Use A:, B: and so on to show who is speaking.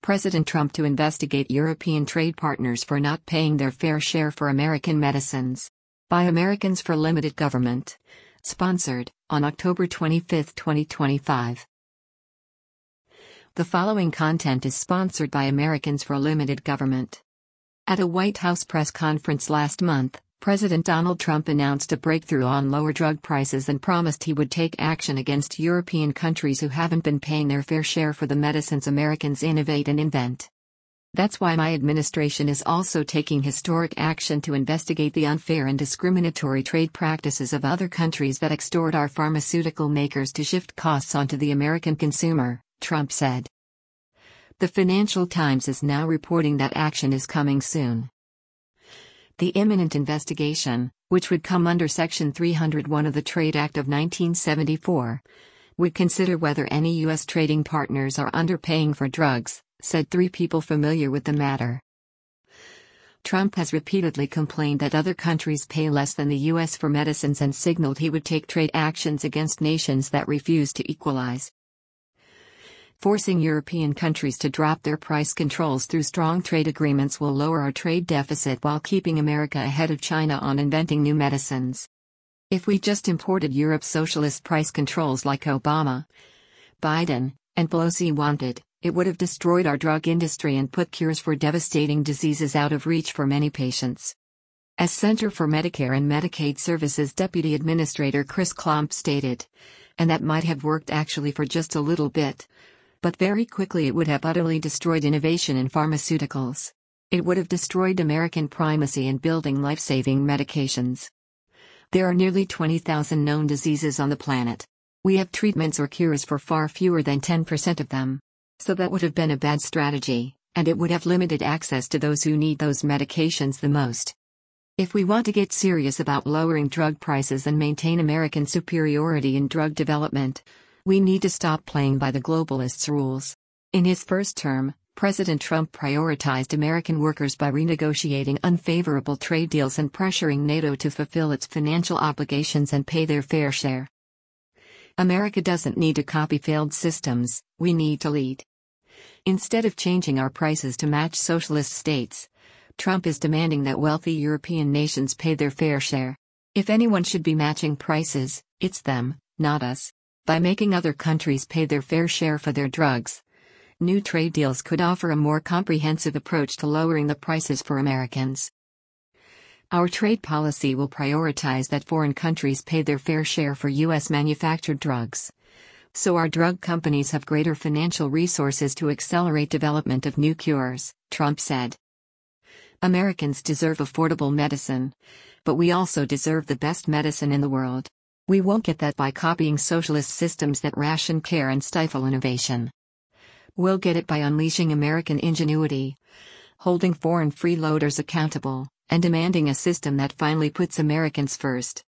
A: President Trump to investigate European trade partners for not paying their fair share for American medicines. By Americans for Limited Government. Sponsored, on October 25, 2025. The following content is sponsored by Americans for Limited Government. At a White House press conference last month, President Donald Trump announced a breakthrough on lower drug prices and promised he would take action against European countries who haven't been paying their fair share for the medicines Americans innovate and invent. That's why my administration is also taking historic action to investigate the unfair and discriminatory trade practices of other countries that extort our pharmaceutical makers to shift costs onto the American consumer, Trump said. The Financial Times is now reporting that action is coming soon. The imminent investigation, which would come under Section 301 of the Trade Act of 1974, would consider whether any U.S. trading partners are underpaying for drugs, said three people familiar with the matter. Trump has repeatedly complained that other countries pay less than the U.S. for medicines and signaled he would take trade actions against nations that refuse to equalize. Forcing European countries to drop their price controls through strong trade agreements will lower our trade deficit while keeping America ahead of China on inventing new medicines. If we just imported Europe's socialist price controls like Obama, Biden, and Pelosi wanted, it would have destroyed our drug industry and put cures for devastating diseases out of reach for many patients. As Center for Medicare and Medicaid Services Deputy Administrator Chris Klomp stated, and that might have worked actually for just a little bit. But very quickly it would have utterly destroyed innovation in pharmaceuticals. It would have destroyed American primacy in building life-saving medications. There are nearly 20,000 known diseases on the planet. We have treatments or cures for far fewer than 10% of them. So that would have been a bad strategy, and it would have limited access to those who need those medications the most. If we want to get serious about lowering drug prices and maintain American superiority in drug development, we need to stop playing by the globalists' rules. In his first term, President Trump prioritized American workers by renegotiating unfavorable trade deals and pressuring NATO to fulfill its financial obligations and pay their fair share. America doesn't need to copy failed systems, we need to lead. Instead of changing our prices to match socialist states, Trump is demanding that wealthy European nations pay their fair share. If anyone should be matching prices, it's them, not us. By making other countries pay their fair share for their drugs, new trade deals could offer a more comprehensive approach to lowering the prices for Americans. Our trade policy will prioritize that foreign countries pay their fair share for U.S. manufactured drugs, so our drug companies have greater financial resources to accelerate development of new cures, Trump said. Americans deserve affordable medicine, but we also deserve the best medicine in the world. We won't get that by copying socialist systems that ration care and stifle innovation. We'll get it by unleashing American ingenuity, holding foreign freeloaders accountable, and demanding a system that finally puts Americans first.